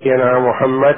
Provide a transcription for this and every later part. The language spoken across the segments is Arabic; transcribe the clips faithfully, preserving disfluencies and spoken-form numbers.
نبينا محمد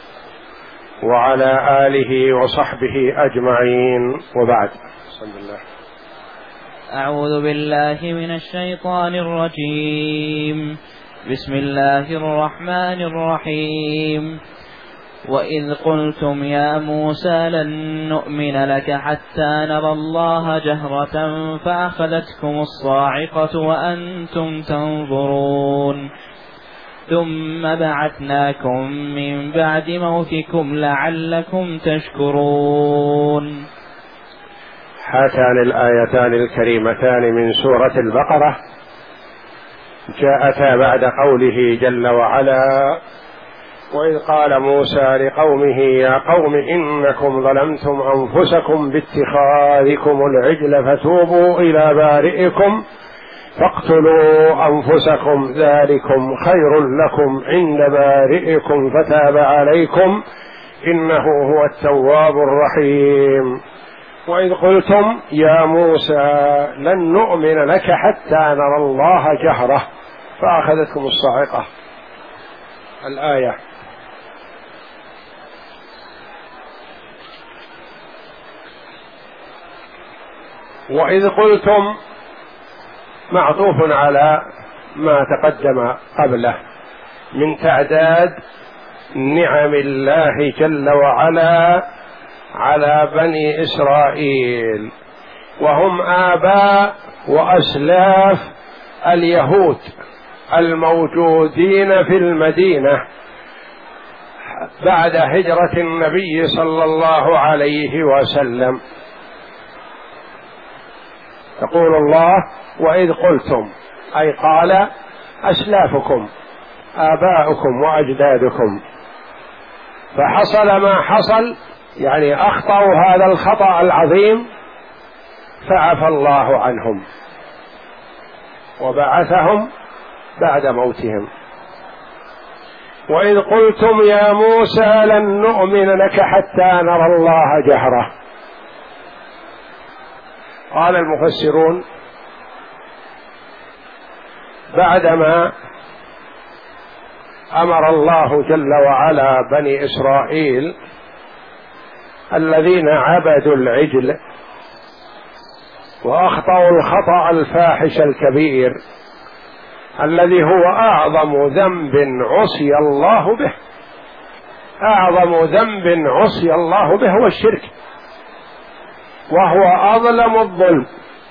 وعلى آله وصحبه أجمعين، وبعد. بسم الله. أعوذ بالله من الشيطان الرجيم. بسم الله الرحمن الرحيم. وإذ قلتم يا موسى لن نؤمن لك حتى نرى الله جهرة فأخذتكم الصاعقة وأنتم تنظرون ثم بعثناكم من بعد موتكم لعلكم تشكرون. هاتان الآيتان الكريمتان من سورة البقرة جاءتا بعد قوله جل وعلا: وإذ قال موسى لقومه يا قوم إنكم ظلمتم أنفسكم باتخاذكم العجل فتوبوا إلى بارئكم فاقتلوا أنفسكم ذلكم خير لكم عند بارئكم فتاب عليكم إنه هو التواب الرحيم. وإذ قلتم يا موسى لن نؤمن لك حتى نرى الله جهرة فأخذتكم الصاعقة. الآية. وإذ قلتم معطوف على ما تقدم قبله من تعداد نعم الله جل وعلا على بني إسرائيل، وهم آباء وأسلاف اليهود الموجودين في المدينة بعد هجرة النبي صلى الله عليه وسلم. يقول الله: وإذ قلتم، أي قال أسلافكم آباؤكم وأجدادكم، فحصل ما حصل، يعني أخطأوا هذا الخطأ العظيم فعفى الله عنهم وبعثهم بعد موتهم. وإذ قلتم يا موسى لن نؤمن لك حتى نرى الله جهرة. قال المفسرون: بعدما أمر الله جل وعلا بني إسرائيل الذين عبدوا العجل وأخطأوا الخطأ الفاحش الكبير الذي هو أعظم ذنب عصي الله به، أعظم ذنب عصي الله به هو الشرك، وهو أظلم الظلم.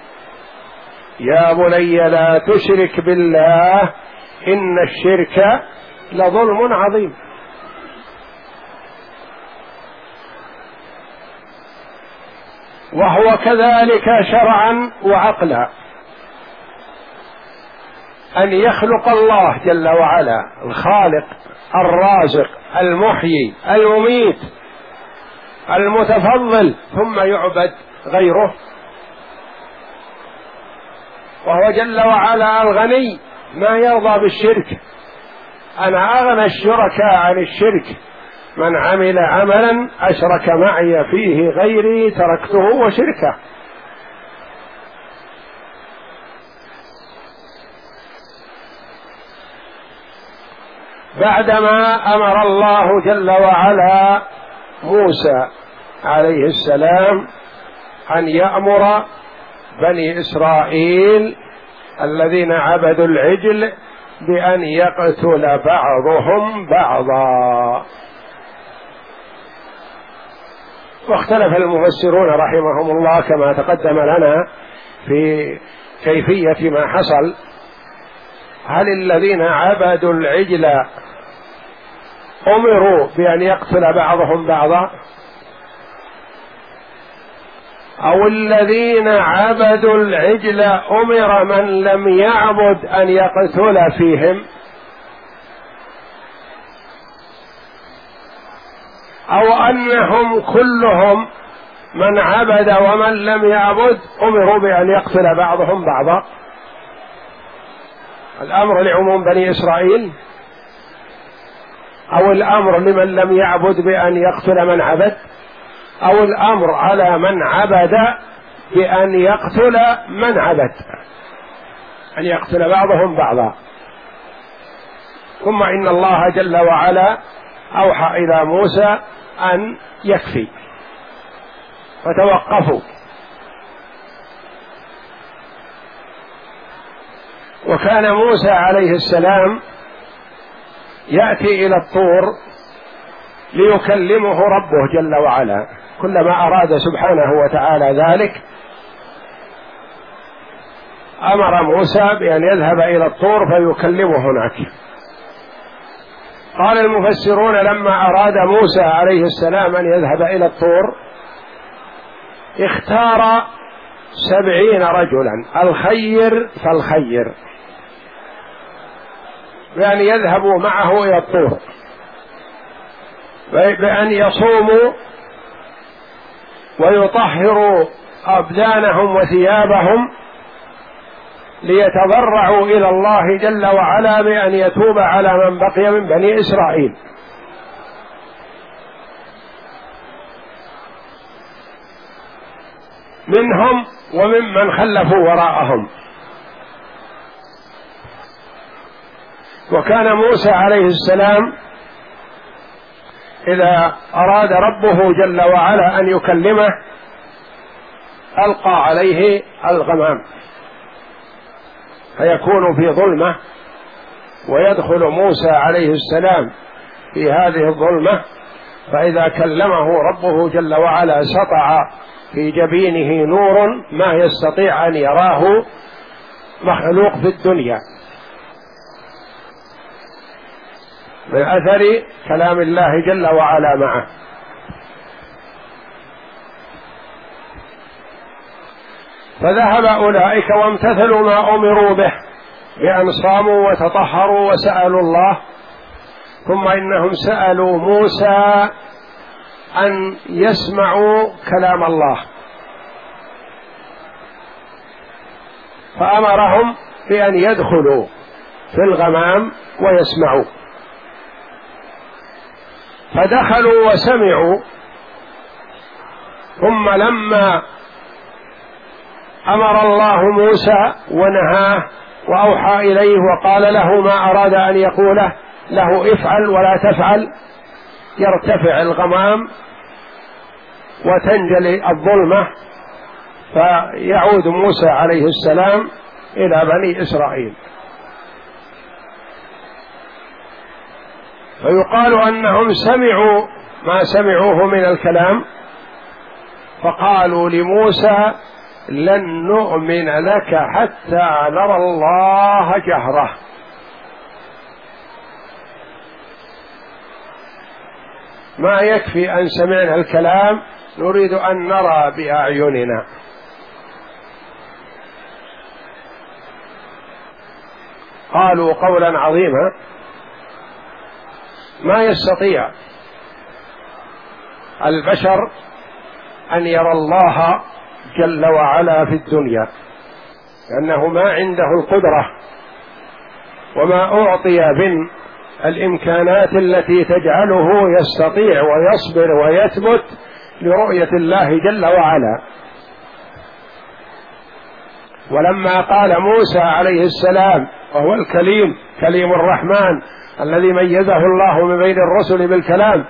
يا بني لا تشرك بالله إن الشرك لظلم عظيم. وهو كذلك شرعا وعقلا، أن يخلق الله جل وعلا الخالق الرازق المحيي المميت المتفضل ثم يعبد غيره، وهو جل وعلا الغني ما يرضى بالشرك. أنا أغنى الشركاء عن الشرك، من عمل عملا أشرك معي فيه غيري تركته وشركه. بعدما أمر الله جل وعلا موسى عليه السلام أن يأمر بني إسرائيل الذين عبدوا العجل بأن يقتل بعضهم بعضا. واختلف المفسرون رحمهم الله كما تقدم لنا في كيفية ما حصل، هل الذين عبدوا العجل أمروا بأن يقتل بعضهم بعضا، أو الذين عبدوا العجل أمر من لم يعبد أن يقتل فيهم، أو أنهم كلهم من عبد ومن لم يعبد أمروا بأن يقتل بعضهم بعضا؟ الأمر لعموم بني إسرائيل، أو الأمر لمن لم يعبد بأن يقتل من عبد، أو الأمر على من عبد بأن يقتل من عبد، أن يقتل بعضهم بعضا. ثم إن الله جل وعلا أوحى إلى موسى أن يكفي، فتوقفوا. وكان موسى عليه السلام يأتي إلى الطور ليكلمه ربه جل وعلا، كلما أراد سبحانه وتعالى ذلك أمر موسى بأن يذهب إلى الطور فيكلمه هناك. قال المفسرون لما أراد موسى عليه السلام أن يذهب إلى الطور اختار سبعين رجلا، الخير فالخير، بأن يذهبوا معه إلى الطور، بأن يصوموا ويطهروا أبدانهم وثيابهم ليتضرعوا إلى الله جل وعلا بأن يتوب على من بقي من بني إسرائيل. منهم وممن خلفوا وراءهم. وكان موسى عليه السلام إذا أراد ربه جل وعلا أن يكلمه ألقى عليه الغمام فيكون في ظلمة، ويدخل موسى عليه السلام في هذه الظلمة، فإذا كلمه ربه جل وعلا سطع في جبينه نور ما يستطيع أن يراه مخلوق في الدنيا من أثر كلام الله جل وعلا معه. فذهب أولئك وامتثلوا ما أمروا به بأن صاموا وتطهروا وسألوا الله، ثم إنهم سألوا موسى أن يسمعوا كلام الله، فأمرهم بأن يدخلوا في الغمام ويسمعوا، فدخلوا وسمعوا. ثم لما أمر الله موسى ونهاه وأوحى إليه وقال له ما أراد أن يقوله له افعل ولا تفعل، يرتفع الغمام وتنجلي الظلمة، فيعود موسى عليه السلام إلى بني إسرائيل. فيقال أنهم سمعوا ما سمعوه من الكلام، فقالوا لموسى لن نؤمن لك حتى نرى الله جهرة. ما يكفي أن سمعنا الكلام، نريد أن نرى بأعيننا. قالوا قولا عظيما ما يستطيع البشر أن يرى الله جل وعلا في الدنيا، لأنه ما عنده القدرة وما أعطي من الإمكانات التي تجعله يستطيع ويصبر ويثبت لرؤية الله جل وعلا. ولما قال موسى عليه السلام وهو الكليم كليم الرحمن الذي ميزه الله من بين الرسل بالكلام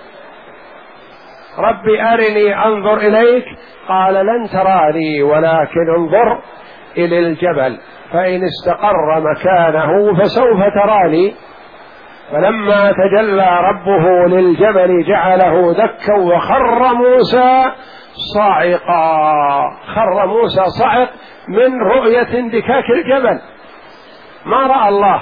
رب أرني أنظر إليك، قال لن تراني ولكن انظر إلى الجبل فإن استقر مكانه فسوف تراني. فلما تجلى ربه للجبل جعله دكا وخر موسى صاعقا، خر موسى صعق من رؤية اندكاك الجبل، ما رأى الله.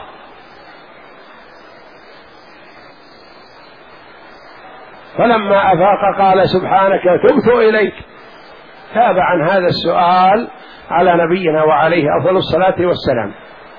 فلما أفاق قال سبحانك تبت إليك. تاب عن هذا السؤال على نبينا وعليه أفضل الصلاة والسلام.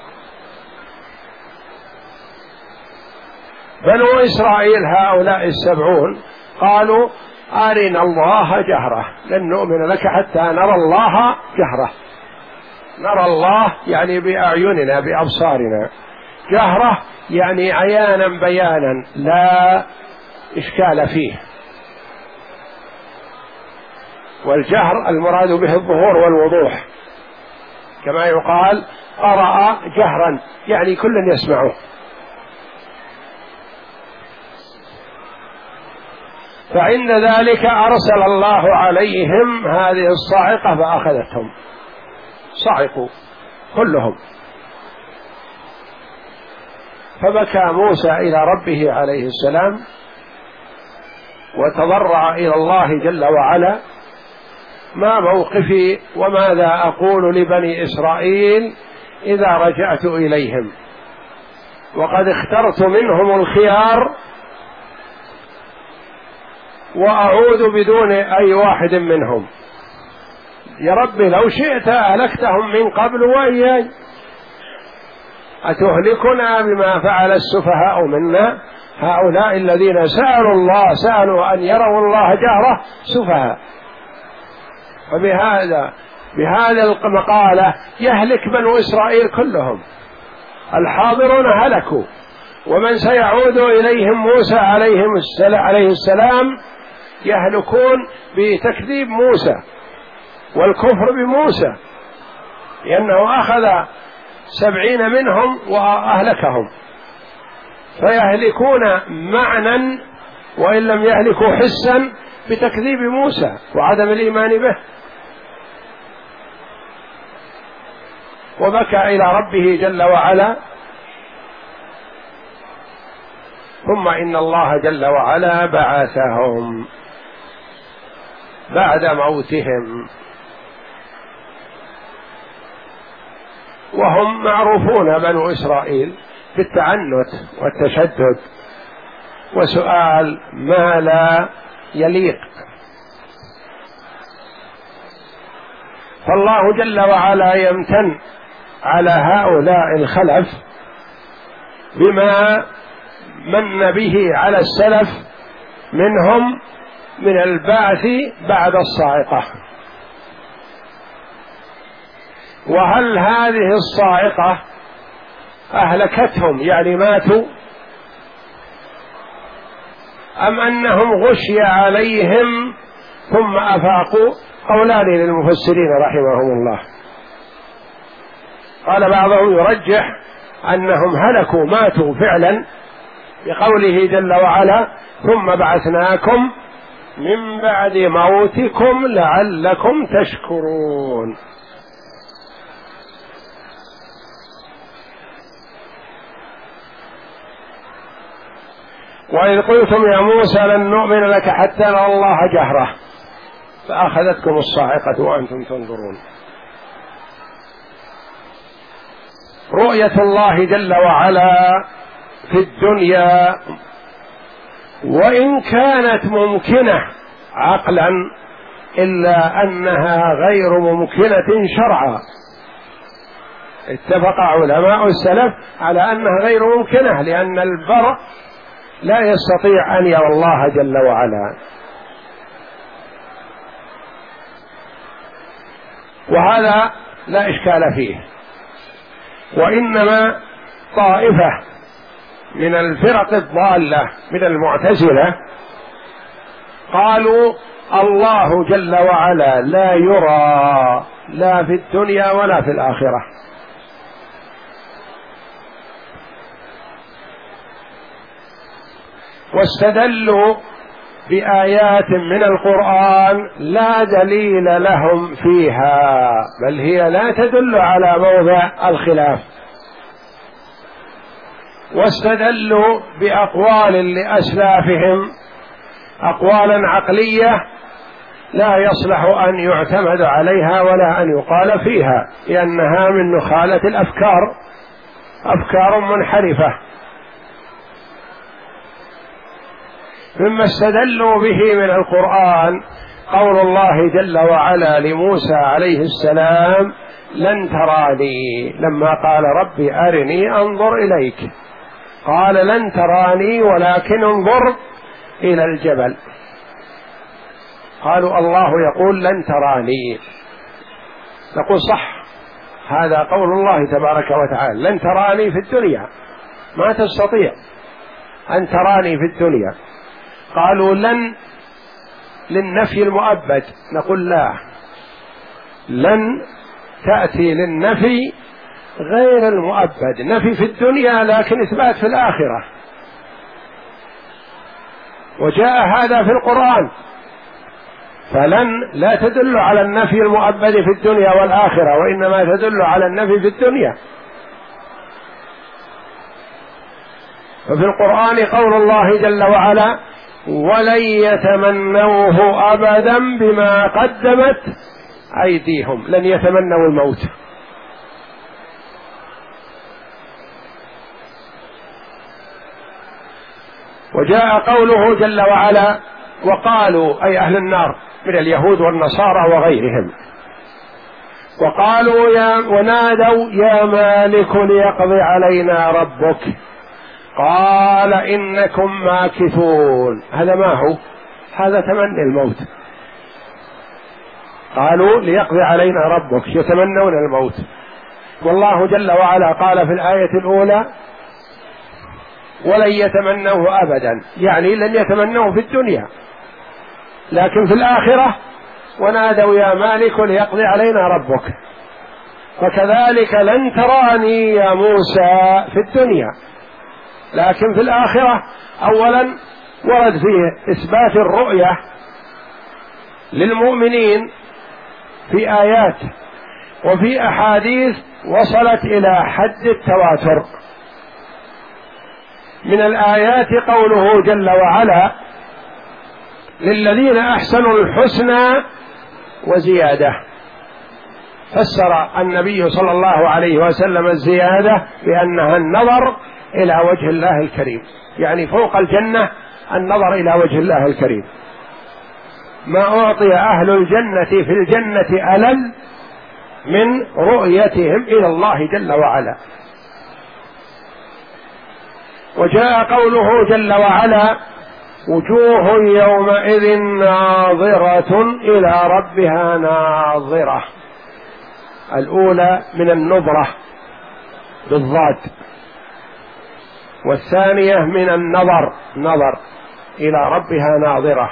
بنو إسرائيل هؤلاء السبعون قالوا أرنا الله جهرة، لن نؤمن لك حتى نرى الله جهرة. نرى الله يعني بأعيننا بأبصارنا، جهرة يعني عيانا بيانا لا إشكال فيه. والجهر المراد به الظهور والوضوح، كما يقال قرأ جهرا يعني كل يسمعه. فعند ذلك أرسل الله عليهم هذه الصاعقة فأخذتهم، صعقوا كلهم. فبكى موسى إلى ربه عليه السلام وتضرع إلى الله جل وعلا: ما موقفي وماذا أقول لبني إسرائيل إذا رجعت إليهم وقد اخترت منهم الخيار وأعود بدون أي واحد منهم؟ يا رب لو شئت أهلكتهم من قبل وإياي، أتهلكنا بما فعل السفهاء منا؟ هؤلاء الذين سألوا الله سألوا أن يروا الله جهرة سفهاء. وبهذا بهذا المقالة يهلك بنو إسرائيل كلهم، الحاضرون هلكوا، ومن سيعود إليهم موسى عليه السلام يهلكون بتكذيب موسى والكفر بموسى، لأنه أخذ سبعين منهم وأهلكهم، فيهلكون معنى وإن لم يهلكوا حسا بتكذيب موسى وعدم الإيمان به. وبكى إلى ربه جل وعلا، ثم إن الله جل وعلا بعثهم بعد موتهم، وهم معروفون بنو إسرائيل بالتعنت والتشدد وسؤال ما لا يليق. فالله جل وعلا يمتن على هؤلاء الخلف بما من به على السلف منهم من البعث بعد الصاعقة. وهل هذه الصاعقة أهلكتهم يعني ماتوا، أم أنهم غشي عليهم ثم أفاقوا؟ قولان للمفسرين رحمهم الله. قال بعضهم يرجح أنهم هلكوا ماتوا فعلا بقوله جل وعلا: ثم بعثناكم من بعد موتكم لعلكم تشكرون. وإذ قلتم يا موسى لن نؤمن لك حتى نرى الله جهرة فأخذتكم الصاعقة وأنتم تنظرون. رؤية الله جل وعلا في الدنيا وإن كانت ممكنة عقلا إلا أنها غير ممكنة شرعا. اتفق علماء السلف على أنها غير ممكنة، لأن البر لا يستطيع أن يرى الله جل وعلا. وهذا لا إشكال فيه. وإنما طائفة من الفرق الضالة من المعتزلة قالوا الله جل وعلا لا يرى لا في الدنيا ولا في الآخرة، واستدلوا بآيات من القرآن لا دليل لهم فيها، بل هي لا تدل على موضع الخلاف. واستدلوا بأقوال لأسلافهم أقوالا عقلية لا يصلح أن يعتمد عليها ولا أن يقال فيها، لأنها من نخالة الأفكار، أفكار منحرفة. مما استدلوا به من القرآن قول الله جل وعلا لموسى عليه السلام: لن تراني، لما قال ربي أرني أنظر إليك، قال لن تراني ولكن انظر إلى الجبل. قالوا الله يقول لن تراني، نقول صح، هذا قول الله تبارك وتعالى، لن تراني في الدنيا، ما تستطيع أن تراني في الدنيا. قالوا لن للنفي المؤبد، نقول لا، لن تأتي للنفي غير المؤبد، نفي في الدنيا لكن إثبات في الآخرة. وجاء هذا في القرآن، فلن لا تدل على النفي المؤبد في الدنيا والآخرة، وإنما تدل على النفي في الدنيا. ففي القرآن قول الله جل وعلا: ولن يتمنوه أبدا بما قدمت أيديهم، لن يتمنوا الموت. وجاء قوله جل وعلا: وقالوا، أي أهل النار من اليهود والنصارى وغيرهم، وقالوا يا ونادوا يا مالك ليقضي علينا ربك قال إنكم ماكثون. هذا ما هو؟ هذا تمني الموت. قالوا ليقضي علينا ربك، يتمنون الموت. والله جل وعلا قال في الآية الأولى: ولن يتمنوه أبدا، يعني لن يتمنوه في الدنيا، لكن في الآخرة ونادوا يا مالك ليقضي علينا ربك. فكذلك لن تراني يا موسى في الدنيا، لكن في الآخرة أولا ورد فيه إثبات الرؤية للمؤمنين في آيات وفي أحاديث وصلت إلى حد التواتر. من الآيات قوله جل وعلا: للذين أحسنوا الحسنى وزيادة. فسر النبي صلى الله عليه وسلم الزيادة بأنها النظر إلى وجه الله الكريم، يعني فوق الجنة النظر إلى وجه الله الكريم. ما أعطي أهل الجنة في الجنة ألل من رؤيتهم إلى الله جل وعلا. وجاء قوله جل وعلا: وجوه يومئذ ناظرة إلى ربها ناظرة. الأولى من النظرة بالضاد، والثانية من النظر نظر إلى ربها ناظرة.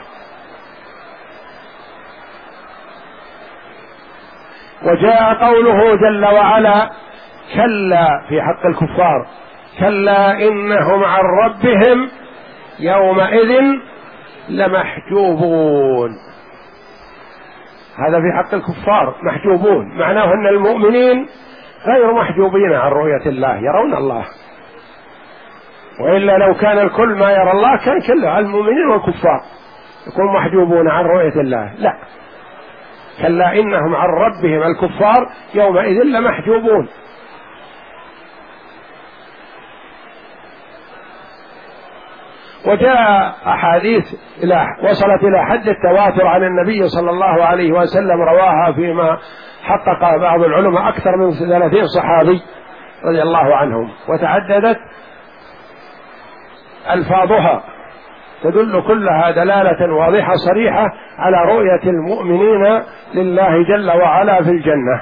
وجاء قوله جل وعلا: كلا، في حق الكفار: كلا إنهم عن ربهم يومئذ لمحجوبون. هذا في حق الكفار، محجوبون، معناه أن المؤمنين غير محجوبين عن رؤية الله، يرون الله. وإلا لو كان الكل ما يرى الله كان كله المؤمنين والكفار يكون محجوبون عن رؤية الله. لا، كلا إنهم عن ربهم الكفار يومئذ لمحجوبون. وجاء أحاديث إلى وصلت إلى حد التواتر عن النبي صلى الله عليه وسلم، رواها فيما حقق بعض العلماء أكثر من ثلاثين صحابي رضي الله عنهم، وتعددت ألفاظها تدل كلها دلالة واضحة صريحة على رؤية المؤمنين لله جل وعلا في الجنة.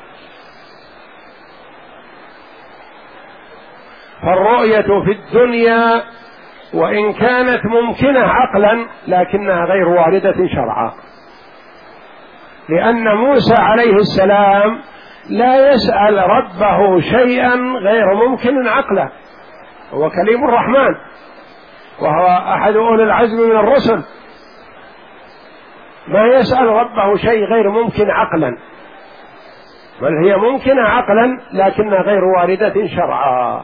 فالرؤية في الدنيا وإن كانت ممكنة عقلا لكنها غير واردة شرعا، لأن موسى عليه السلام لا يسأل ربه شيئا غير ممكن عقلا، هو كليم الرحمن وهو أحد أولي العزم من الرسل، ما يسأل ربه شيء غير ممكن عقلا، بل هي ممكنة عقلا لكنها غير واردة شرعا.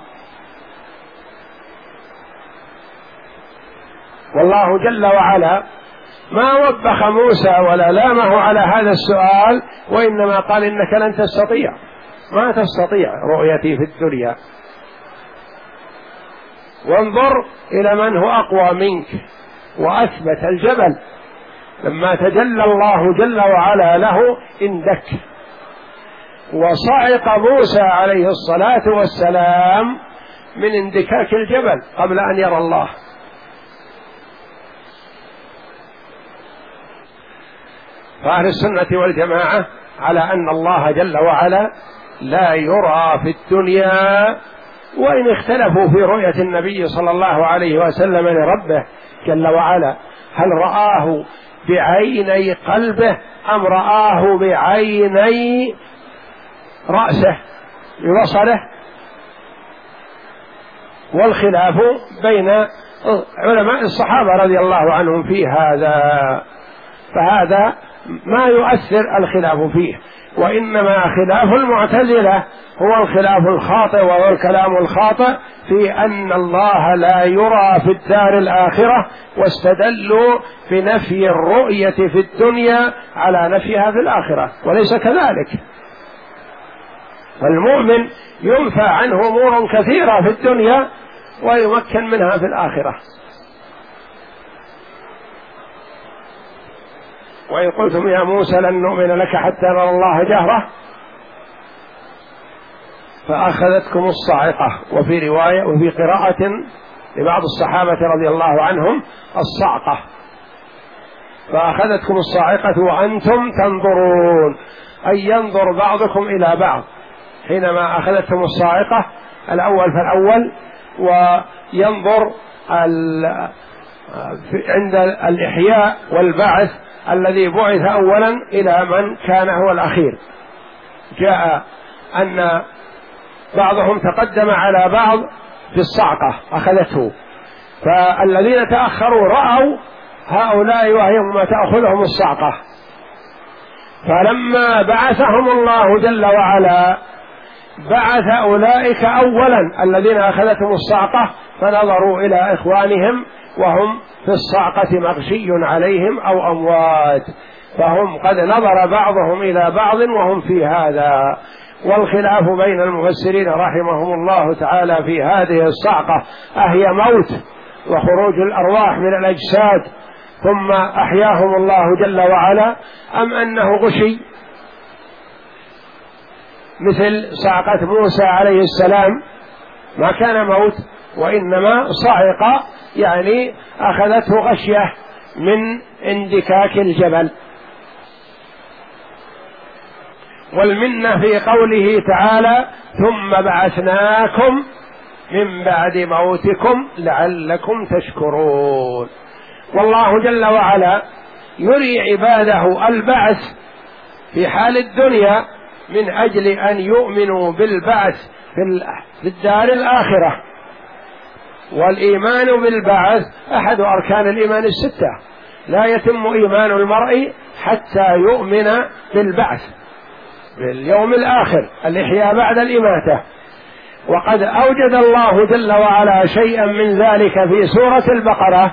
والله جل وعلا ما وبخ موسى ولا لامه على هذا السؤال، وإنما قال إنك لن تستطيع، ما تستطيع رؤيتي في الدنيا، وانظر إلى من هو أقوى منك وأثبت الجبل لما تجلى الله جل وعلا له اندك، وصعق موسى عليه الصلاة والسلام من اندكاك الجبل قبل أن يرى الله. فأهل السنة والجماعة على أن الله جل وعلا لا يرى في الدنيا، وإن اختلفوا في رؤية النبي صلى الله عليه وسلم لربه جل وعلا، هل رآه بعيني قلبه أم رآه بعيني رأسه ببصره، والخلاف بين علماء الصحابة رضي الله عنهم في هذا، فهذا ما يؤثر الخلاف فيه، وإنما خلاف المعتزلة هو الخلاف الخاطئ وهو الكلام الخاطئ في أن الله لا يرى في الدار الآخرة، واستدلوا بنفي الرؤية في الدنيا على نفيها في الآخرة، وليس كذلك. والمؤمن ينفى عنه أمور كثيرة في الدنيا ويمكن منها في الآخرة. وإن قلتم يا موسى لن نؤمن لك حتى نرى الله جهرة فأخذتكم الصاعقة، وفي رواية وفي قراءة لبعض الصحابة رضي الله عنهم الصعقة، فأخذتكم الصاعقة وأنتم تنظرون، أي ينظر بعضكم إلى بعض حينما أخذتهم الصاعقة الأول فالأول، وينظر عند الإحياء والبعث الذي بعث أولا إلى من كان هو الأخير. جاء أن بعضهم تقدم على بعض في الصعقة أخذته، فالذين تأخروا رأوا هؤلاء وهم تأخذهم الصعقة، فلما بعثهم الله جل وعلا بعث أولئك أولا الذين أخذتهم الصعقة، فنظروا إلى إخوانهم وهم في الصعقة مغشي عليهم أو أموات، فهم قد نظر بعضهم إلى بعض وهم في هذا. والخلاف بين المفسرين رحمهم الله تعالى في هذه الصعقة أهي موت وخروج الأرواح من الأجساد ثم أحياهم الله جل وعلا، أم أنه غشي مثل صعقة موسى عليه السلام ما كان موت وإنما صعق، يعني أخذته غشية من اندكاك الجبل. والمنة في قوله تعالى ثم بعثناكم من بعد موتكم لعلكم تشكرون، والله جل وعلا يري عباده البعث في حال الدنيا من أجل أن يؤمنوا بالبعث في الدار الآخرة. والإيمان بالبعث أحد أركان الإيمان الستة، لا يتم إيمان المرء حتى يؤمن بالبعث باليوم الآخر، الإحياء بعد الإماتة. وقد أوجد الله جل وعلا شيئا من ذلك في سورة البقرة،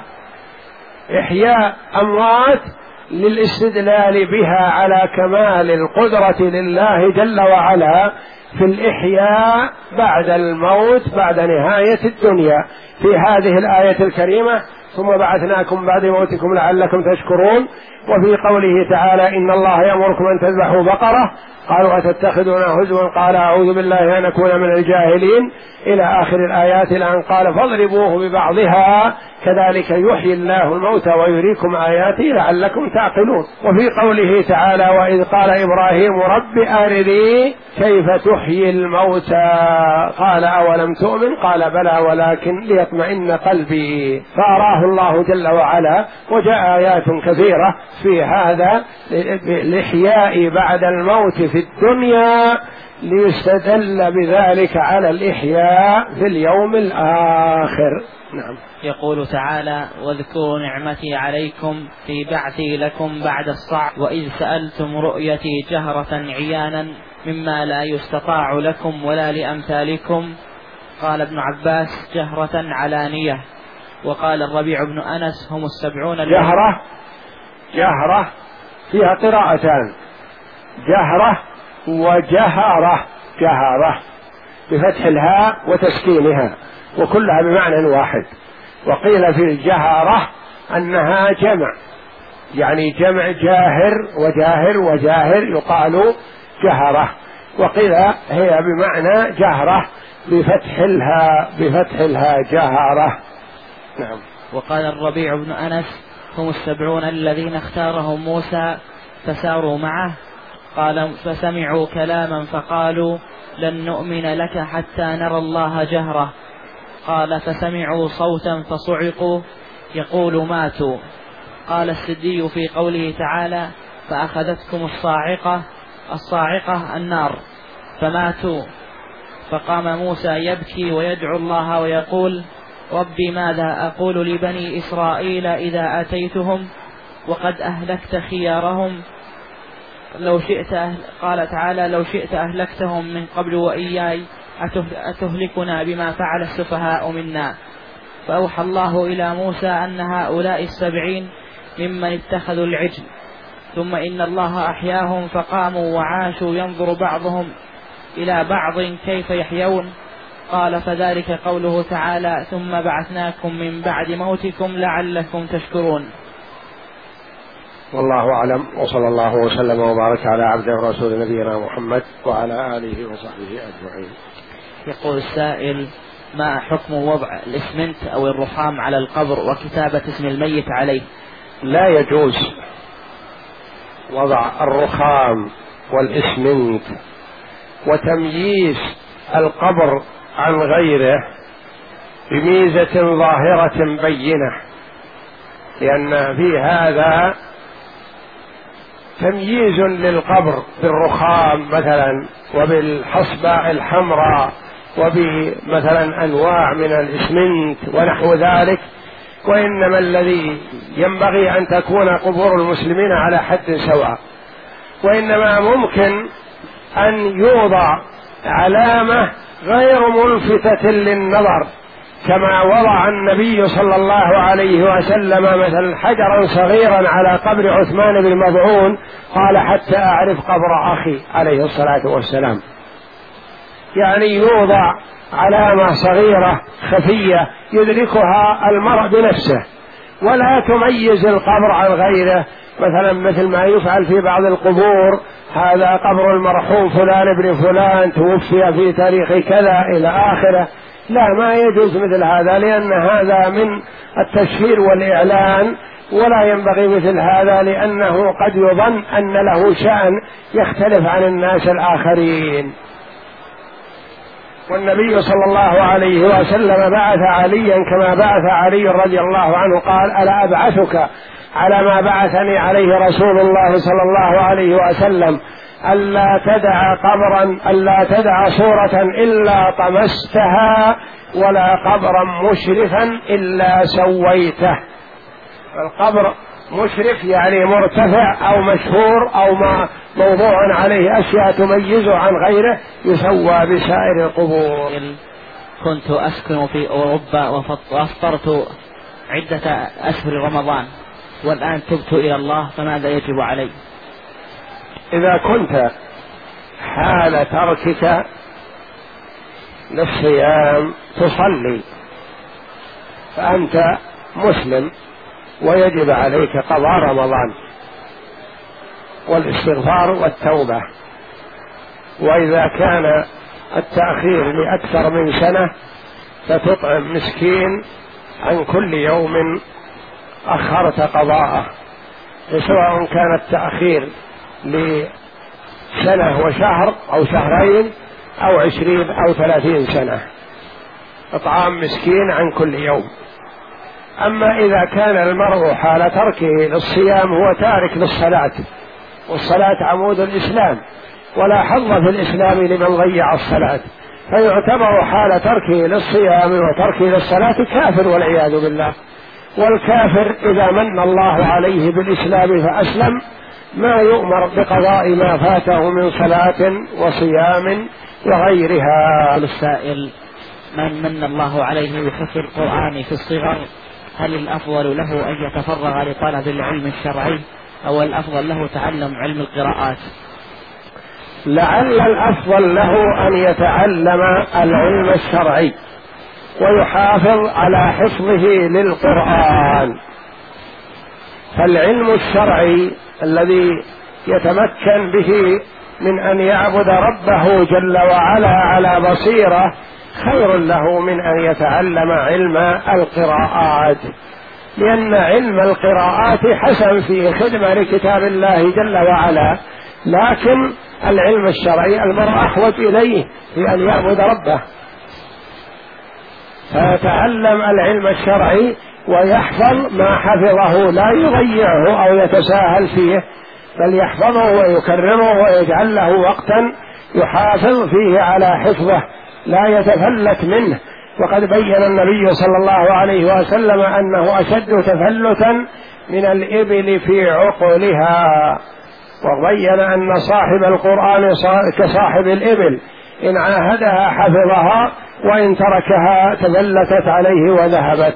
إحياء أموات للاستدلال بها على كمال القدرة لله جل وعلا في الإحياء بعد الموت بعد نهاية الدنيا في هذه الآية الكريمة ثم بعثناكم بعد موتكم لعلكم تشكرون. وفي قوله تعالى إن الله يأمركم أن تذبحوا بقرة قالوا أتتخذون هزوا قال أعوذ بالله أن أكون من الجاهلين إلى آخر الآيات، الآن قال فاضربوه ببعضها كذلك يحيي الله الموتى ويريكم آياته لعلكم تعقلون. وفي قوله تعالى وإذ قال إبراهيم رب أرني كيف تحيي الموتى قال أولم تؤمن قال بلى ولكن ليطمئن قلبي، فأراه الله جل وعلا. وجاء آيات كثيرة في هذا الإحياء بعد الموت في الدنيا ليستدل بذلك على الإحياء في اليوم الآخر. نعم. يقول تعالى واذكروا نعمتي عليكم في بعثي لكم بعد الصعق وإذ سألتم رؤيتي جهرة عيانا مما لا يستطاع لكم ولا لأمثالكم. قال ابن عباس جهرة علانية. وقال الربيع بن أنس هم السبعون جهرة جهرة فيها قراءتان، جهرة وجهرة، جهرة بفتح الهاء وتسكينها وكلها بمعنى واحد. وقيل في الجهرة أنها جمع، يعني جمع جاهر وجاهر وجاهر يقال جهرة، وقيل هي بمعنى جهرة بفتح الهاء بفتح الهاء جهرة. نعم. وقال الربيع بن أنس هم السبعون الذين اختارهم موسى فساروا معه. قال فسمعوا كلاما فقالوا لن نؤمن لك حتى نرى الله جهرة. قال فسمعوا صوتا فصعقوا يقول ماتوا. قال السدي في قوله تعالى فأخذتكم الصاعقة، الصاعقة النار فماتوا. فقام موسى يبكي ويدعو الله ويقول ربي ماذا أقول لبني إسرائيل إذا أتيتهم وقد أهلكت خيارهم لو شئت أهل قال تعالى لو شئت أهلكتهم من قبل وإياي أتهلكنا بما فعل السفهاء منا. فأوحى الله إلى موسى أن هؤلاء السبعين ممن اتخذوا العجل ثم إن الله أحياهم فقاموا وعاشوا ينظر بعضهم إلى بعض كيف يحيون. قال فذلك قوله تعالى ثم بعثناكم من بعد موتكم لعلكم تشكرون. والله أعلم، وصلى الله وسلم وبارك على عبده ورسول نبينا محمد وعلى آله وصحبه أجمعين. يقول السائل ما حكم وضع الإسمنت أو الرخام على القبر وكتابة اسم الميت عليه؟ لا يجوز وضع الرخام والإسمنت وتمييز القبر عن غيره بميزة ظاهرة بينة، لأن في هذا تمييز للقبر بالرخام مثلا وبالحصبة الحمراء وبمثلا أنواع من الإسمنت ونحو ذلك، وإنما الذي ينبغي أن تكون قبور المسلمين على حد سواء، وإنما ممكن أن يوضع علامة غير ملفتة للنظر كما وضع النبي صلى الله عليه وسلم مثلا حجرا صغيرا على قبر عثمان بن مظعون قال حتى أعرف قبر أخي عليه الصلاة والسلام، يعني يوضع علامة صغيرة خفية يدركها المرء بنفسه ولا تميز القبر عن غيره، مثلا مثل ما يفعل في بعض القبور هذا قبر المرحوم فلان ابن فلان توفي في تاريخ كذا إلى آخره. لا، ما يجوز مثل هذا، لأن هذا من التشهير والإعلان، ولا ينبغي مثل هذا لأنه قد يظن أن له شأن يختلف عن الناس الآخرين. والنبي صلى الله عليه وسلم بعث عليا كما بعث علي رضي الله عنه قال ألا أبعثك على ما بعثني عليه رسول الله صلى الله عليه وسلم ألا تدع قبرا ألا تدع صورة إلا طمستها ولا قبرا مشرفا إلا سويته. القبر مشرف يعني مرتفع أو مشهور أو ما موضوع عليه أشياء تميزه عن غيره يسوى بسائر القبور. كنت أسكن في أوروبا وأفطرت عدة أشهر رمضان والآن تبت إلى الله، فماذا يجب علي؟ إذا كنت حال تركك للصيام تصلي فأنت مسلم ويجب عليك قضاء رمضان والاستغفار والتوبة، وإذا كان التأخير لأكثر من سنة فتطعم مسكين عن كل يوم أخرت قضاءه، سواء كان التأخير لسنة وشهر أو شهرين أو عشرين أو ثلاثين سنة، إطعام مسكين عن كل يوم. أما إذا كان المرء حال تركه للصيام هو تارك للصلاة، والصلاة عمود الإسلام ولا حظ في الإسلام لمن ضيع الصلاة، فيعتبر حال تركه للصيام وتركه للصلاة كافر والعياذ بالله. والكافر إذا من الله عليه بالإسلام فأسلم ما يؤمر بقضاء ما فاته من صلاة وصيام وغيرها. السائل من من الله عليه بحفظ القرآن في الصغر هل الأفضل له أن يتفرغ لطلب العلم الشرعي أو الأفضل له تعلم علم القراءات؟ لعل الأفضل له أن يتعلم العلم الشرعي ويحافظ على حفظه للقرآن، فالعلم الشرعي الذي يتمكن به من أن يعبد ربه جل وعلا على بصيرة خير له من أن يتعلم علم القراءات، لأن علم القراءات حسن فيه خدمة لكتاب الله جل وعلا، لكن العلم الشرعي المرء أحوج إليه في أن يعبد ربه، فيتعلم العلم الشرعي ويحفظ ما حفظه لا يضيعه أو يتساهل فيه، بل يحفظه ويكرره ويجعل له وقتا يحافظ فيه على حفظه لا يتفلت منه وقد بين النبي صلى الله عليه وسلم أنه أشد تفلتا من الإبل في عقلها، وبين أن صاحب القرآن كصاحب الإبل، إن عاهدها حفظها وإن تركها تفلتت عليه وذهبت.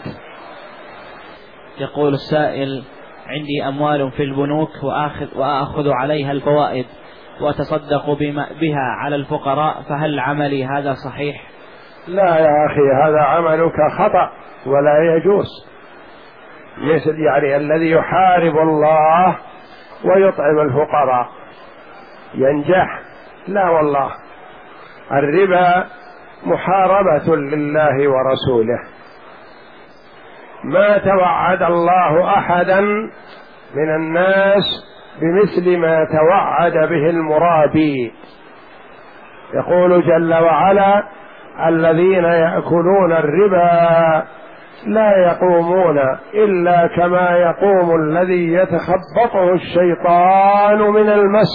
يقول السائل: عندي أموال في البنوك وآخذ, وآخذ عليها الفوائد وأتصدق بها على الفقراء، فهل عملي هذا صحيح؟ لا يا أخي، هذا عملك خطأ ولا يجوز. مثل يعني الذي يحارب الله ويطعم الفقراء ينجح؟ لا والله، الربا محاربة لله ورسوله. ما توعد الله أحدا من الناس بمثل ما توعد به المرابي. يقول جل وعلا: الذين يأكلون الربا لا يقومون إلا كما يقوم الذي يتخبطه الشيطان من المس.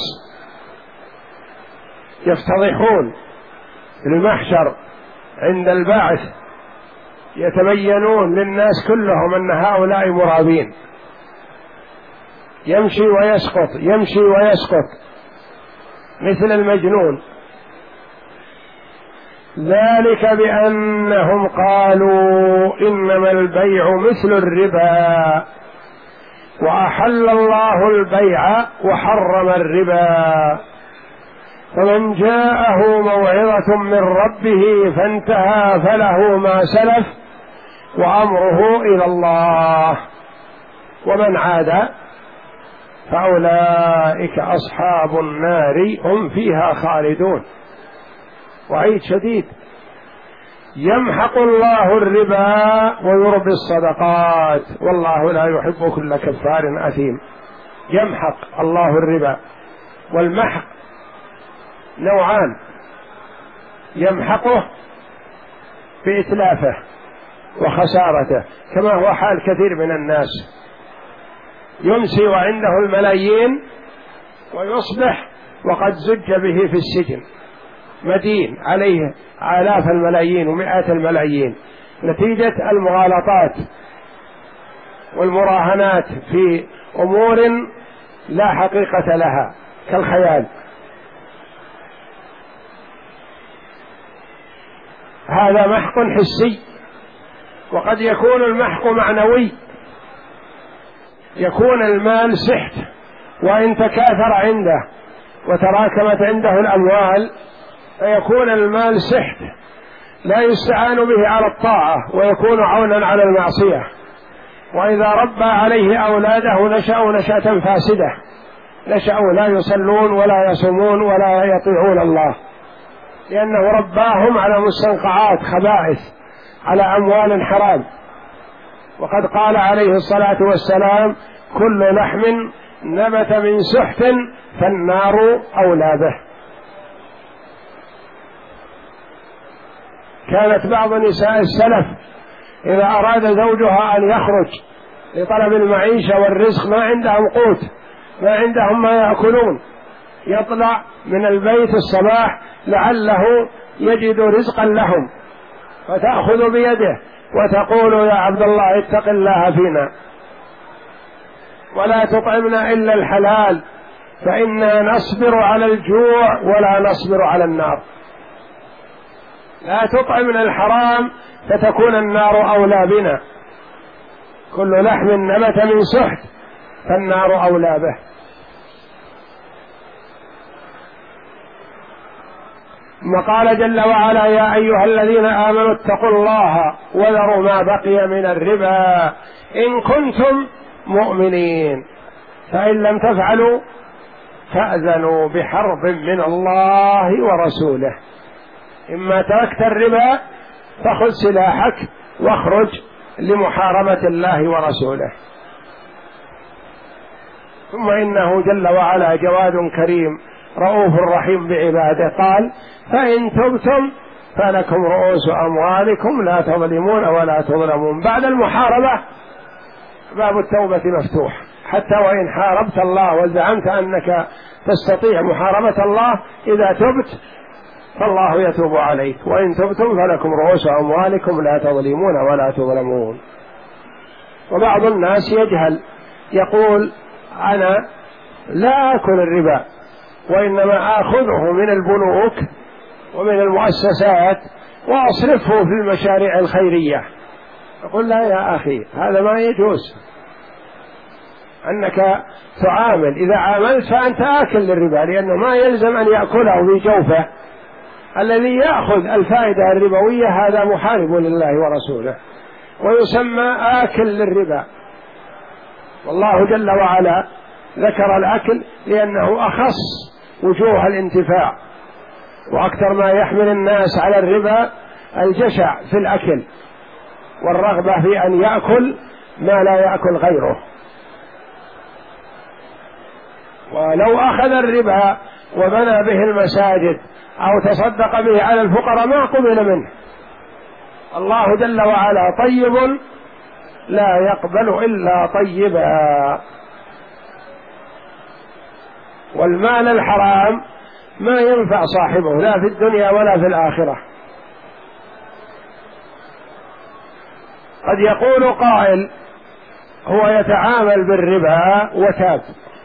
يفتضحون في المحشر عند البعث، يتبينون للناس كلهم أن هؤلاء مرابين، يمشي ويسقط يمشي ويسقط مثل المجنون. ذلك بأنهم قالوا إنما البيع مثل الربا وأحل الله البيع وحرم الربا، فمن جاءه موعظة من ربه فانتهى فله ما سلف وأمره إلى الله، ومن عاد فأولئك أصحاب النار هم فيها خالدون. وعيد شديد. يمحق الله الربا ويربي الصدقات والله لا يحب كل كفار أثيم. يمحق الله الربا، والمحق نوعان: يمحقه بإتلافه وخسارته، كما هو حال كثير من الناس، يمسي وعنده الملايين ويصبح وقد زج به في السجن، مدين عليه آلاف الملايين ومئات الملايين نتيجة المغالطات والمراهنات في أمور لا حقيقة لها كالخيال. هذا محق حسي، وقد يكون المحق معنوي، يكون المال سحت وإن تكاثر عنده وتراكمت عنده الأموال فيكون المال سحت لا يستعان به على الطاعة ويكون عونا على المعصية. وإذا ربى عليه أولاده نشأوا نشأة فاسدة، نشأوا لا يصلون ولا يصومون ولا يطيعون الله، لأنه رباهم على مستنقعات خبائث، على أموال حرام. وقد قال عليه الصلاة والسلام: كل لحم نبت من سحت فالنار أولى به. كانت بعض نساء السلف إذا أراد زوجها أن يخرج لطلب المعيشة والرزق، ما عندهم قوت، ما عندهم ما يأكلون، يطلع من البيت الصباح لعله يجد رزقا لهم، فتأخذ بيده وتقول: يا عبد الله اتق الله فينا ولا تطعمنا إلا الحلال، فإنا نصبر على الجوع ولا نصبر على النار. لا تطعمنا الحرام فتكون النار أولى بنا. كل لحم نبت من سحت فالنار أولى به. ثم قال جل وعلا: يا أيها الذين آمنوا اتقوا الله وذروا ما بقي من الربا إن كنتم مؤمنين، فإن لم تفعلوا فأذنوا بحرب من الله ورسوله. إما تركت الربا فخذ سلاحك واخرج لمحاربة الله ورسوله. ثم إنه جل وعلا جواد كريم رؤوف رحيم بعباده، قال: فإن تبتم فلكم رؤوس أموالكم لا تظلمون ولا تظلمون. بعد المحاربة باب التوبة مفتوح، حتى وإن حاربت الله وزعمت أنك تستطيع محاربة الله، إذا تبت فالله يتوب عليك، وإن تبتم فلكم رؤوس أموالكم لا تظلمون ولا تظلمون. وبعض الناس يجهل يقول أنا لا آكل الربا وإنما آخذه من البنوك ومن المؤسسات وأصرفه في المشاريع الخيرية. أقول لا يا أخي، هذا ما يجوز أنك تعامل، إذا عاملت فأنت آكل للربا، لأنه ما يلزم أن يأكله في جوفه. الذي يأخذ الفائدة الربوية هذا محارب لله ورسوله ويسمى آكل للربا. والله جل وعلا ذكر الأكل لأنه أخص وجوه الانتفاع، وأكثر ما يحمل الناس على الربا الجشع في الأكل والرغبة في أن يأكل ما لا يأكل غيره. ولو أخذ الربا وبنى به المساجد أو تصدق به على الفقراء ما قبل منه. الله جل وعلا طيب لا يقبل إلا طيبا. والمال الحرام ما ينفع صاحبه لا في الدنيا ولا في الآخرة. قد يقول قائل هو يتعامل بالربا وتاب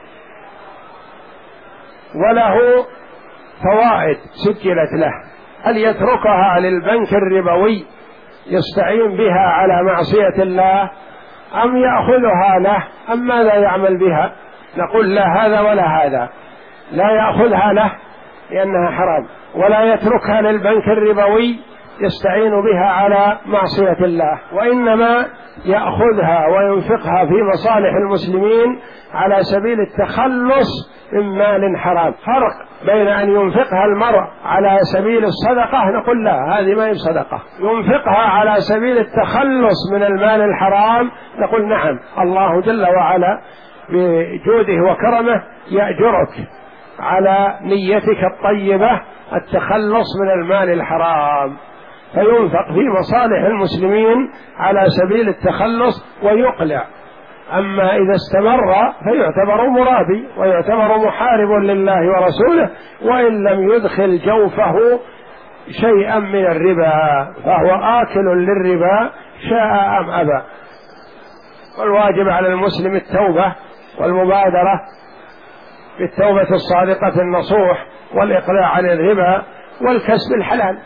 وله فوائد سجلت له، هل يتركها للبنك الربوي يستعين بها على معصية الله أم يأخذها له أم ماذا يعمل بها؟ نقول لا هذا ولا هذا، لا يأخذها له لأنها حرام، ولا يتركها للبنك الربوي يستعين بها على معصية الله، وإنما يأخذها وينفقها في مصالح المسلمين على سبيل التخلص من مال حرام. فرق بين أن ينفقها المرء على سبيل الصدقة، نقول لا هذه ما هي صدقة، ينفقها على سبيل التخلص من المال الحرام، نقول نعم الله جل وعلا بجوده وكرمه يأجرك على نيتك الطيبة التخلص من المال الحرام، فينفق في مصالح المسلمين على سبيل التخلص ويقلع. أما إذا استمر فيعتبر مرابي ويعتبر محارب لله ورسوله، وإن لم يدخل جوفه شيئا من الربا فهو آكل للربا شاء أم أبى. والواجب على المسلم التوبة والمبادرة بالتوبة الصادقة النصوح والإقلاع عن الربا والكسب الحلال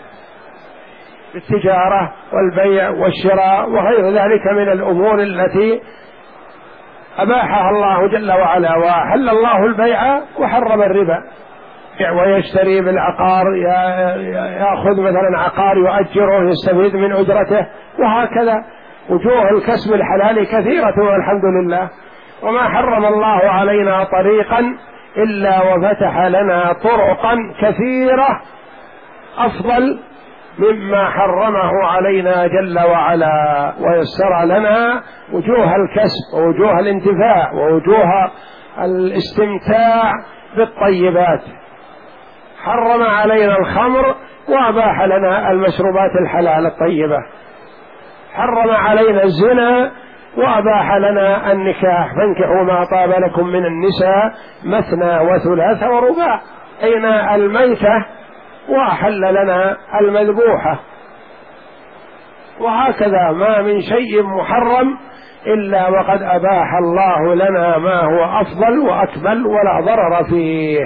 بالتجارة والبيع والشراء وغير ذلك من الأمور التي أباحها الله جل وعلا، وأحل الله البيع وحرم الربا. ويشتري بالعقار، يأخذ مثلا عقار يؤجره يستفيد من أجرته، وهكذا وجوه الكسب الحلال كثيرة والحمد لله. وما حرم الله علينا طريقا إلا وفتح لنا طرقا كثيرة أفضل مما حرمه علينا جل وعلا، ويسر لنا وجوه الكسب ووجوه الانتفاع ووجوه الاستمتاع بالطيبات. حرم علينا الخمر وأباح لنا المشروبات الحلال الطيبة. حرم علينا الزنا وأباح لنا النكاح، فانكحوا ما طاب لكم من النساء مثنى وثلاث ورباع. أين الميتة وأحل لنا المذبوحة. وهكذا ما من شيء محرم إلا وقد أباح الله لنا ما هو أفضل وأكمل ولا ضرر فيه.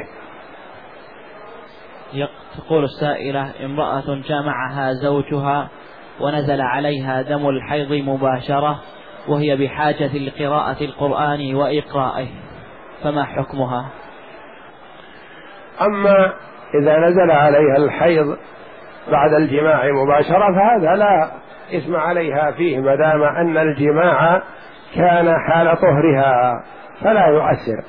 تقول السائلة: امرأة جامعها زوجها ونزل عليها دم الحيض مباشرة وهي بحاجة لقراءة القرآن وإقرائه، فما حكمها؟ أما إذا نزل عليها الحيض بعد الجماع مباشرة فهذا لا إثم عليها فيه ما دام أن الجماع كان حال طهرها فلا يؤثر.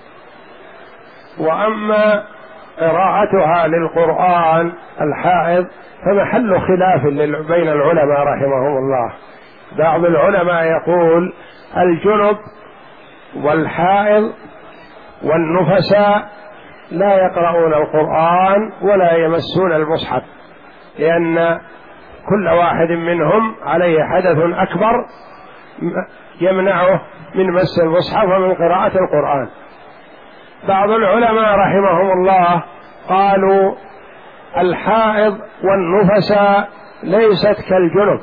وأما قراءتها للقرآن الحائض فمحل خلاف بين العلماء رحمهم الله. بعض العلماء يقول الجنب والحائض والنفساء لا يقرؤون القرآن ولا يمسون المصحف، لأن كل واحد منهم عليه حدث أكبر يمنعه من مس المصحف ومن قراءة القرآن. بعض العلماء رحمهم الله قالوا الحائض والنفساء ليست كالجنب،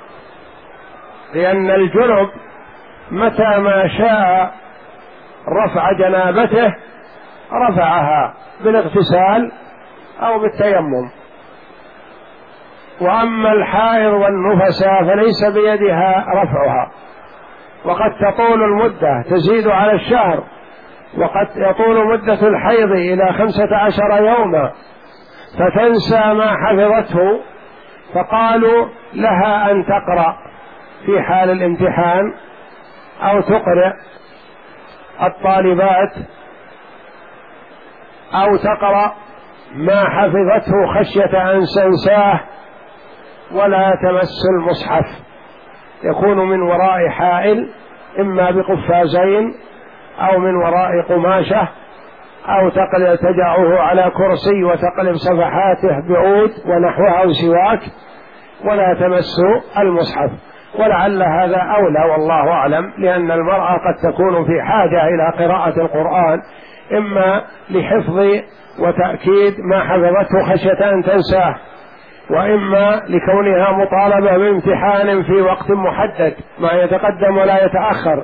لأن الجنب متى ما شاء رفع جنابته رفعها بالاغتسال أو بالتيمم، وأما الحائض والنفساء فليس بيدها رفعها، وقد تطول المدة تزيد على الشهر، وقد يطول مدة الحيض إلى خمسة عشر يوما فتنسى ما حفظته، فقالوا لها أن تقرأ في حال الامتحان أو تقرأ الطالبات أو تقرأ ما حفظته خشية أن تنساه، ولا تمس المصحف، يكون من وراء حائل إما بقفازين أو من وراء قماشة، أو تقلب تجعه على كرسي وتقلب صفحاته بعود ونحوها أو سواك، ولا تمس المصحف. ولعل هذا أولى والله أعلم، لأن المرأة قد تكون في حاجة إلى قراءة القرآن إما لحفظ وتأكيد ما حفظته خشية أن تنساه، وإما لكونها مطالبة بامتحان في وقت محدد ما يتقدم ولا يتأخر،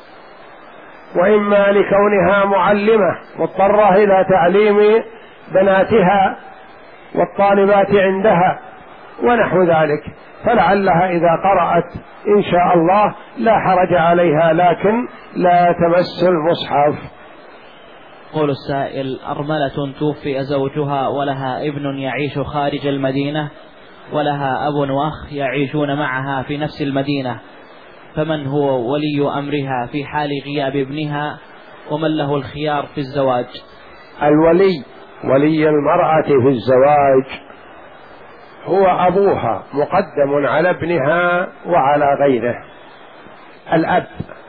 وإما لكونها معلمة مضطرة إلى تعليم بناتها والطالبات عندها ونحو ذلك، فلعلها إذا قرأت إن شاء الله لا حرج عليها، لكن لا تمس المصحف. قول السائل: أرملة توفي زوجها ولها ابن يعيش خارج المدينة ولها أب وأخ يعيشون معها في نفس المدينة، فمن هو ولي أمرها في حال غياب ابنها، ومن له الخيار في الزواج؟ الولي ولي المرأة في الزواج هو أبوها مقدم على ابنها وعلى غيره، الأب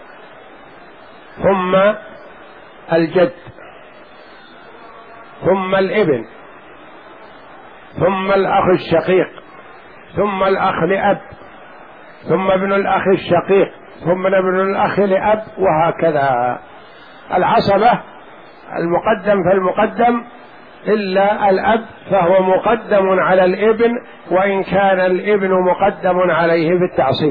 ثم الجد ثم الابن ثم الأخ الشقيق ثم الأخ لأب ثم ابن الأخ الشقيق ثم ابن الأخ لأب، وهكذا. العصبة المقدم فالمقدم إلا الأب فهو مقدم على الابن، وإن كان الابن مقدم عليه بالتعصيب،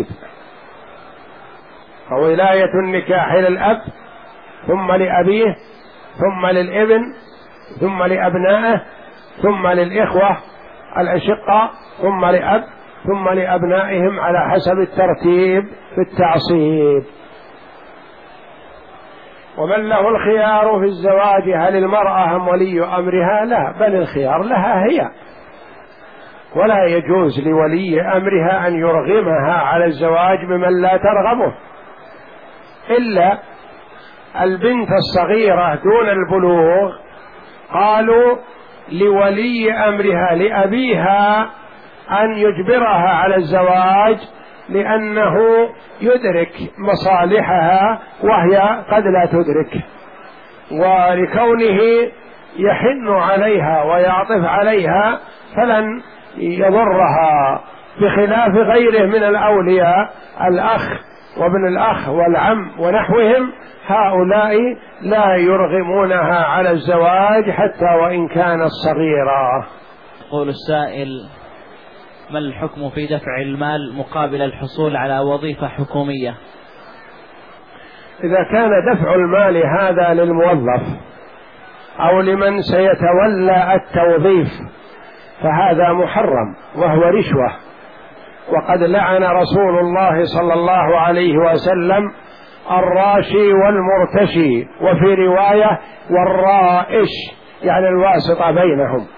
فولاية النكاح للأب ثم لأبيه ثم للابن ثم لأبنائه ثم للإخوة الأشقاء ثم لأب ثم لأبنائهم على حسب الترتيب في التعصيب. ومن له الخيار في الزواج، هل المرأة هم ولي أمرها؟ لا، بل الخيار لها هي، ولا يجوز لولي أمرها أن يرغمها على الزواج بمن لا ترغبه، إلا البنت الصغيرة دون البلوغ قالوا لولي أمرها لأبيها أن يجبرها على الزواج، لأنه يدرك مصالحها وهي قد لا تدرك، ولكونه يحن عليها ويعطف عليها فلن يضرها، بخلاف غيره من الأولياء الأخ وابن الأخ والعم ونحوهم، هؤلاء لا يرغمونها على الزواج حتى وإن كانت صغيرة. يقول السائل: ما الحكم في دفع المال مقابل الحصول على وظيفة حكومية؟ إذا كان دفع المال هذا للموظف أو لمن سيتولى التوظيف فهذا محرم وهو رشوة، وقد لعن رسول الله صلى الله عليه وسلم الراشي والمرتشي، وفي رواية والرائش، يعني الواسطة بينهم.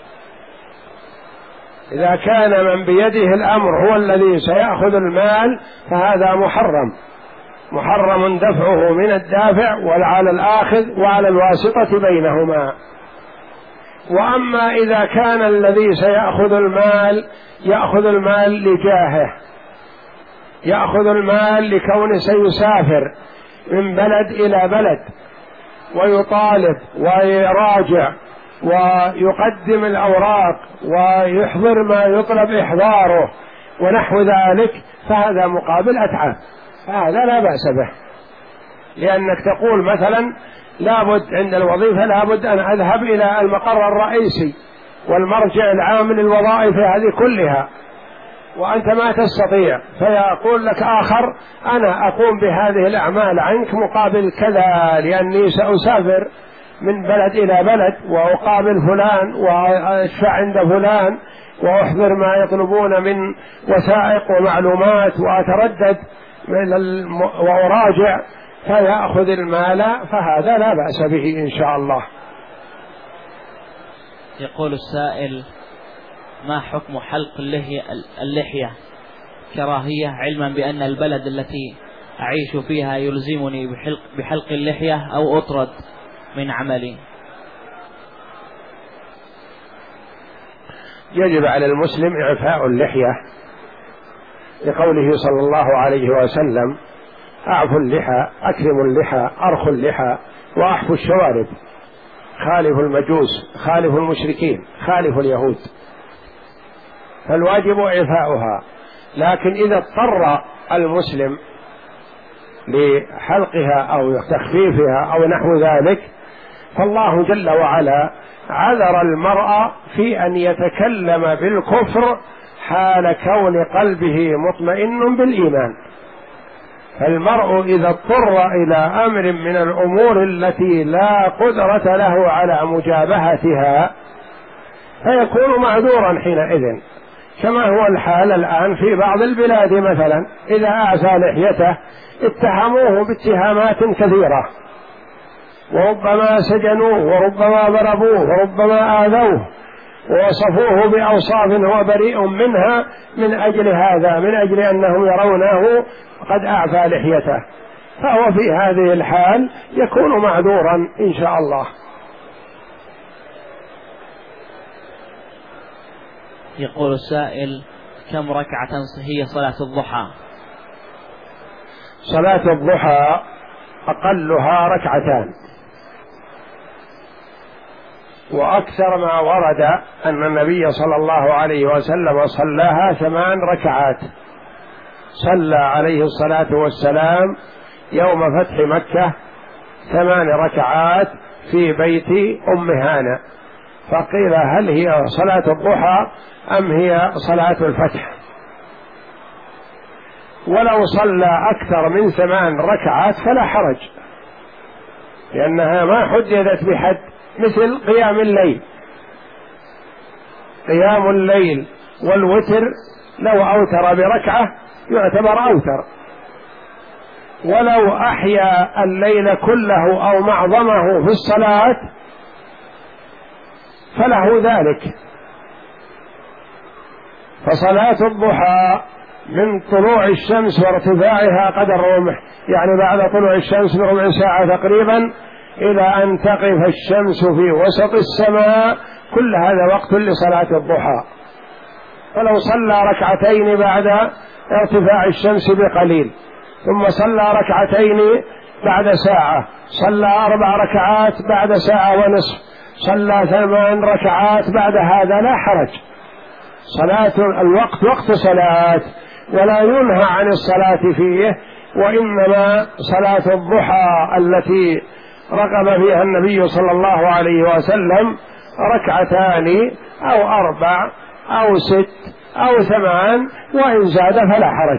إذا كان من بيده الأمر هو الذي سيأخذ المال فهذا محرم، محرم دفعه من الدافع وعلى الآخذ وعلى الواسطة بينهما. وأما إذا كان الذي سيأخذ المال يأخذ المال لجاهه، يأخذ المال لكونه سيسافر من بلد إلى بلد ويطالب ويراجع ويقدم الأوراق ويحضر ما يطلب إحضاره ونحو ذلك، فهذا مقابل أتعاب، هذا لا بأس به، لأنك تقول مثلا لابد عند الوظيفة لابد أن أذهب إلى المقر الرئيسي والمرجع العام للوظائف هذه كلها، وأنت ما تستطيع، فيقول لك آخر أنا أقوم بهذه الأعمال عنك مقابل كذا، لأني سأسافر من بلد إلى بلد وأقابل فلان وأشفع عند فلان وأحضر ما يطلبون من وثائق ومعلومات وأتردد من الم... وأراجع، فيأخذ المال، فهذا لا بأس به إن شاء الله. يقول السائل: ما حكم حلق اللحية, اللحية كراهية، علما بأن البلد التي أعيش فيها يلزمني بحلق, بحلق اللحية أو أطرد من عملي؟ يجب على المسلم إعفاء اللحية لقوله صلى الله عليه وسلم: أعفوا اللحى، أكرموا اللحى، أرخوا اللحى، وأحفوا الشوارب، خالفوا المجوس، خالفوا المشركين، خالفوا اليهود. فالواجب إعفاؤها، لكن إذا اضطر المسلم لحلقها أو تخفيفها أو نحو ذلك، فالله جل وعلا عذر المرء في أن يتكلم بالكفر حال كون قلبه مطمئن بالإيمان. فالمرء إذا اضطر إلى أمر من الأمور التي لا قدرة له على مجابهتها فيكون معذورا حينئذ، كما هو الحال الآن في بعض البلاد. مثلا إذا أعفى لحيته اتهموه باتهامات كثيرة، وربما سجنوه، وربما ضربوه، وربما آذوه، ووصفوه بأوصاف هو بريء منها من أجل هذا، من أجل أنهم يرونه قد أعفى لحيته، فهو في هذه الحال يكون معذورا إن شاء الله. يقول السائل: كم ركعة هي صلاة الضحى؟ صلاة الضحى أقلها ركعتان، وأكثر ما ورد أن النبي صلى الله عليه وسلم صلاها ثمان ركعات. صلى عليه الصلاة والسلام يوم فتح مكة ثمان ركعات في بيت أم هانة، فقيل هل هي صلاة الضحى أم هي صلاة الفتح؟ ولو صلى أكثر من ثمان ركعات فلا حرج، لأنها ما حددت بحد، مثل قيام الليل. قيام الليل والوتر لو أوتر بركعة يعتبر أوتر، ولو أحيا الليل كله أو معظمه في الصلاة فله ذلك. فصلاة الضحى من طلوع الشمس وارتفاعها قدر رمح، يعني بعد طلوع الشمس بربع ساعة تقريبا إلى أن تقف الشمس في وسط السماء، كل هذا وقت لصلاة الضحى. فلو صلى ركعتين بعد ارتفاع الشمس بقليل، ثم صلى ركعتين بعد ساعة، صلى أربع ركعات بعد ساعة ونصف، صلى ثمان ركعات بعد هذا، لا حرج. صلاة الوقت وقت صلاة، ولا ينهى عن الصلاة فيه، وإنما صلاة الضحى التي رغب فيها النبي صلى الله عليه وسلم ركعتان أو أربع أو ست أو ثمان، وإن زاد فلا حرج.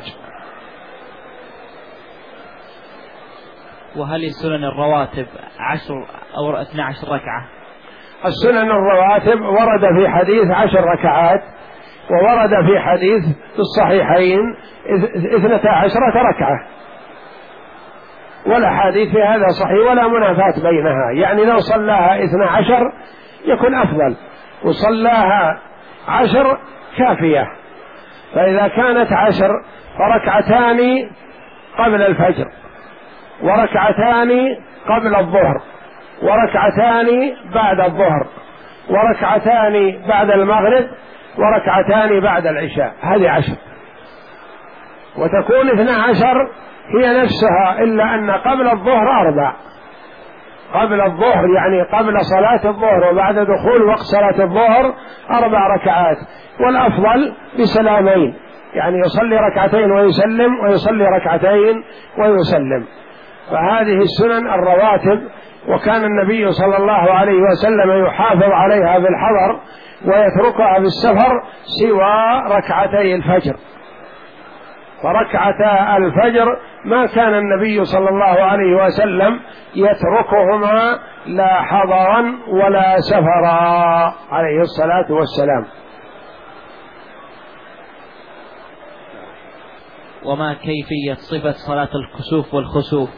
وهل السنن الرواتب عشر أو اثنى عشر ركعة؟ السنن الرواتب ورد في حديث عشر ركعات، وورد في حديث في الصحيحين اثنتا عشرة ركعة، والأحاديث في هذا صحيح ولا منافاة بينها. يعني لو صلاها اثنى عشر يكون أفضل، وصلاها عشر كافية. فإذا كانت عشر فركعتان قبل الفجر، وركعتان قبل الظهر، وركعتان بعد الظهر، وركعتان بعد المغرب، وركعتان بعد العشاء، هذه عشر. وتكون اثنى عشر هي نفسها، إلا أن قبل الظهر أربع، قبل الظهر يعني قبل صلاة الظهر وبعد دخول وقت صلاة الظهر أربع ركعات، والأفضل بسلامين، يعني يصلي ركعتين ويسلم، ويصلي ركعتين ويسلم. فهذه السنن الرواتب، وكان النبي صلى الله عليه وسلم يحافظ عليها في الحضر ويتركها في السفر سوى ركعتي الفجر. فركعتا الفجر ما كان النبي صلى الله عليه وسلم يتركهما لا حضرا ولا سفرا عليه الصلاة والسلام. وما كيفية صفة صلاة الكسوف والخسوف؟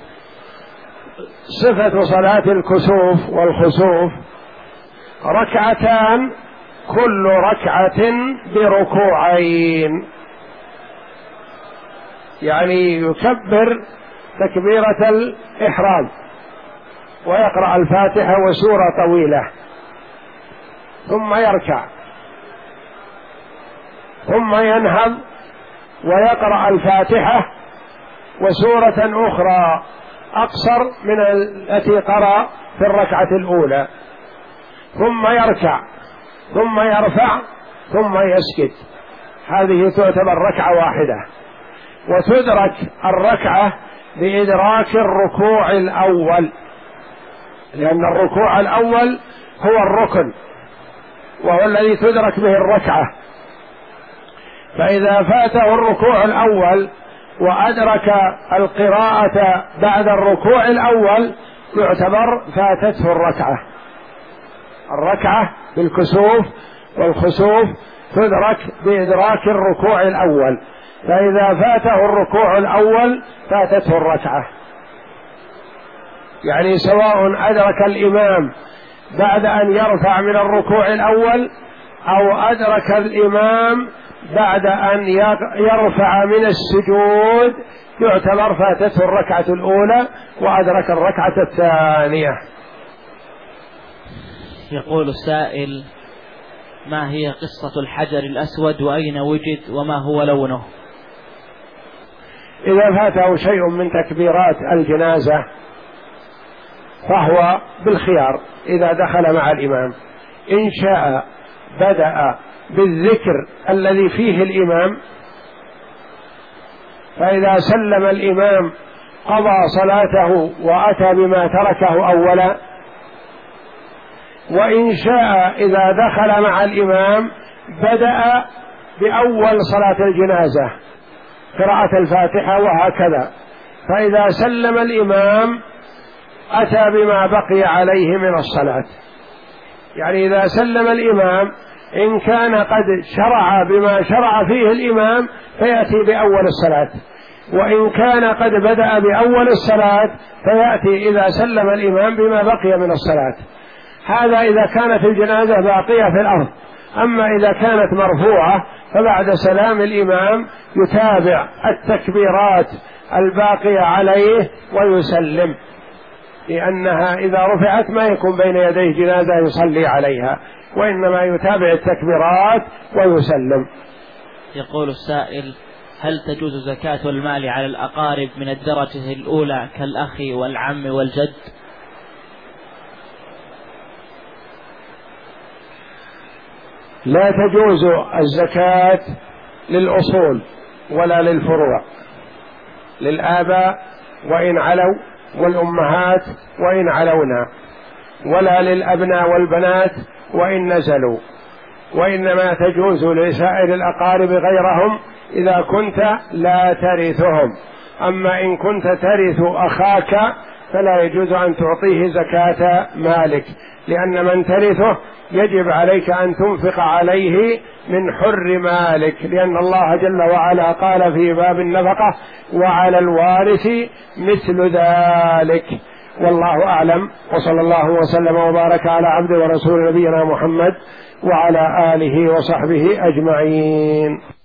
صفة صلاة الكسوف والخسوف ركعتان، كل ركعة بركوعين، يعني يكبر تكبيرة الإحرام ويقرأ الفاتحة وسورة طويلة، ثم يركع، ثم ينهض ويقرأ الفاتحة وسورة أخرى أقصر من التي قرأ في الركعة الأولى، ثم يركع، ثم يرفع، ثم يسجد. هذه تعتبر ركعة واحدة، وتدرك الركعة بإدراك الركوع الأول، لأن الركوع الأول هو الركن وهو الذي تدرك به الركعة. فإذا فاته الركوع الأول وأدرك القراءة بعد الركوع الأول يعتبر فاتته الركعة. الركعة بالكسوف والخسوف تدرك بإدراك الركوع الأول، فإذا فاته الركوع الأول فاتته الركعة. يعني سواء أدرك الإمام بعد أن يرفع من الركوع الأول أو أدرك الإمام بعد أن يرفع من السجود يعتبر فاتته الركعة الأولى وأدرك الركعة الثانية. يقول السائل: ما هي قصة الحجر الأسود وأين وجد وما هو لونه؟ إذا فاته شيء من تكبيرات الجنازة فهو بالخيار إذا دخل مع الإمام، إن شاء بدأ بالذكر الذي فيه الإمام، فإذا سلم الإمام قضى صلاته وأتى بما تركه أولا، وإن شاء إذا دخل مع الإمام بدأ بأول صلاة الجنازة قراءة الفاتحة وهكذا، فإذا سلم الإمام أتى بما بقي عليه من الصلاة. يعني إذا سلم الإمام إن كان قد شرع بما شرع فيه الإمام فيأتي بأول الصلاة، وإن كان قد بدأ بأول الصلاة فيأتي إذا سلم الإمام بما بقي من الصلاة. هذا إذا كانت الجنازة باقية في الأرض. أما إذا كانت مرفوعة فبعد سلام الإمام يتابع التكبيرات الباقية عليه ويسلم، لأنها إذا رفعت ما يكون بين يديه جنازة يصلي عليها، وإنما يتابع التكبيرات ويسلم. يقول السائل: هل تجوز زكاة المال على الأقارب من الدرجة الأولى كالأخ والعم والجد؟ لا تجوز الزكاة للأصول ولا للفروع، للآباء وإن علوا والأمهات وإن علونا، ولا للأبناء والبنات وإن نزلوا، وإنما تجوز لسائر الأقارب غيرهم إذا كنت لا ترثهم. أما إن كنت ترث أخاك فلا يجوز أن تعطيه زكاة مالك، لأن من ترثه يجب عليك أن تنفق عليه من حر مالك، لأن الله جل وعلا قال في باب النفقة: وعلى الوارث مثل ذلك. والله أعلم، وصلى الله وسلم وبارك على عبده ورسول نبينا محمد وعلى آله وصحبه أجمعين.